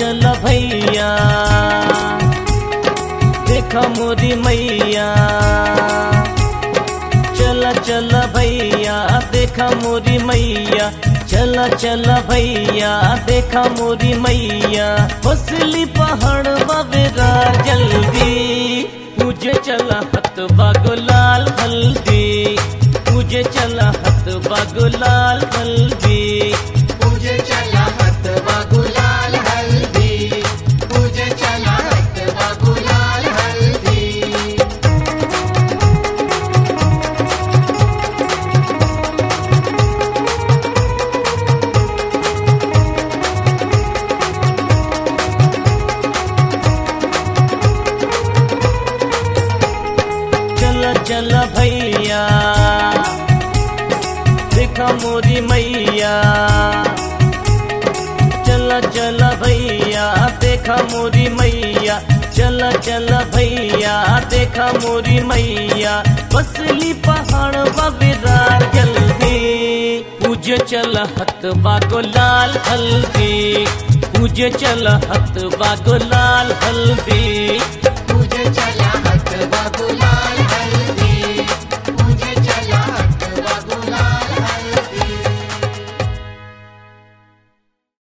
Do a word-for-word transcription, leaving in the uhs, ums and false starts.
चल भैया देखा मोरी मैया, चल चल भैया देखा मोरी मैया, चल चल भैया देखा मोरी मैया। हौसली पहाड़ बाबेरा जल्दी, पूजे चला हत बागुलाल हल्दी, पूजे चला हत बागुलाल हल्दी, पूजे चला हत बागुलाल हल्दी, पूजे चला हत बागुलाल हल्दी। चल चल भैया देखा मोरी मैया, चल चल भैया देखा मोरी मैया, चल चल भैया देखा मोरी मैया। बसली पहाड़ बाबेरा जल्दी, पूजे चल हत बागुलाल हल्दी, पूजे चल हत बागुलाल हल्दी, पूजे चला